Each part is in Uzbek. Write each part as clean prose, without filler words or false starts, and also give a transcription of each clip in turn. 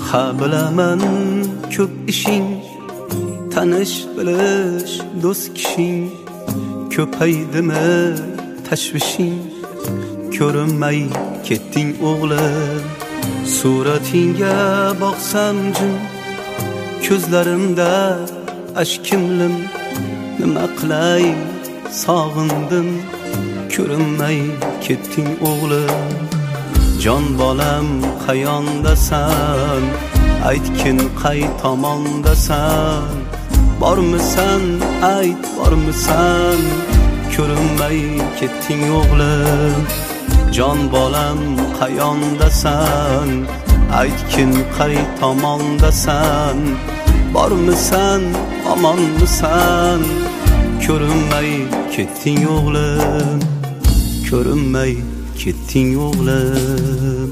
Ha bilaman ko'p ishing, tanish bilish do'st kishing, ko'paydimi tashvishing, ko'rinmay ketding o'g'lim. Suratingga boqsam jim, ko'zlarimda ashkimlim, nima qilay sog'indim, ko'rinmay ketding o'g'lim. Jon bolam qayondasan, aytgin qay tomondasan, bormisan ayt bormisan, ko'rinmay ketding o'g'lim. Jon bolam qayondasan, aytgin qay tomondasan, bormisan omonmisan, ko'rinmay ketding o'g'lim, ko'rinmay ketding o'g'lim.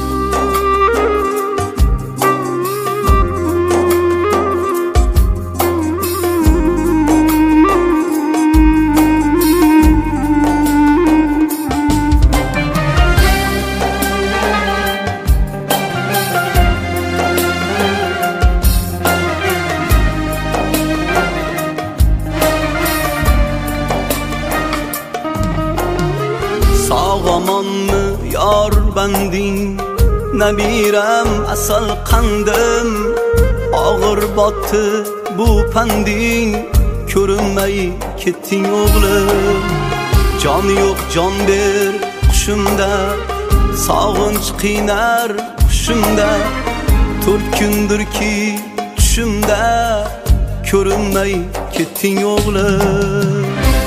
Sog'omonmi yor banding, nabiram asal qandim, og'ir botdi bu panding, ko'rinmay ketding o'g'lim. Jon yo'q jon ber qushimda, sog'inch qiynar qushimda, 4 kundirki tushimda, ko'rinmay ketding o'g'lim.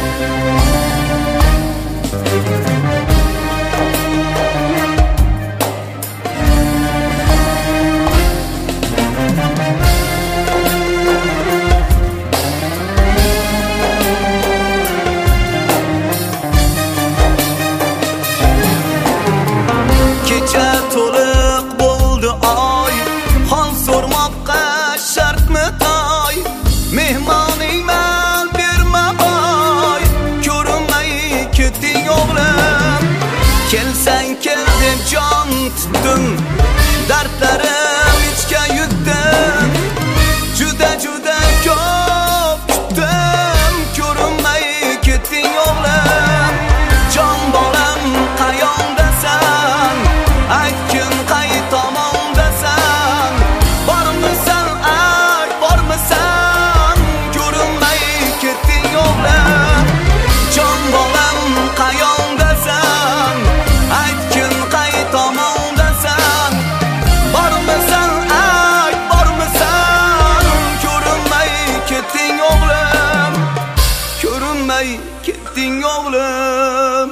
To'liq bo'ldi oy, hol so'rmoqqa shartmi toy, mehmoningman berma boy, ko'rinmay ketding o'g'lim. Kelsang kel deb jon tutdim, dardlarim ichga yutdim, juda juda ko'p kutdim, ko'rinmay ketding o'g'lim. Jon bolam qayondasan, aytgin qay tomondasan, bormisan ay bormisan, ko'rinmay ketding o'g'lim. Jon bolam qayondasan, aytgin qay tomondasan, bormisan ay bormisan, ko'rinmay ketding o'g'lim, ko'rinmay ketding o'g'lim.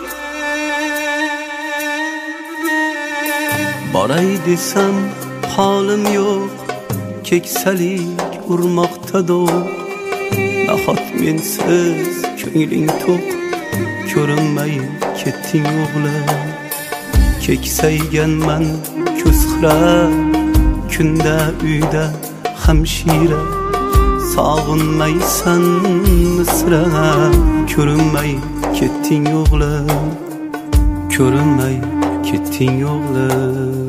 Boray desam holim yo'q, keksalik urmoqda do'q, nahot mensiz ko'ngling to'q, ko'rinmay ketding o'g'lim. Keksayganman ko'z xira, kunda uyda hamshira, sog'inmaysan misra, ko'rinmay ketding o'g'lim, ko'rinmay ketding o'g'lim.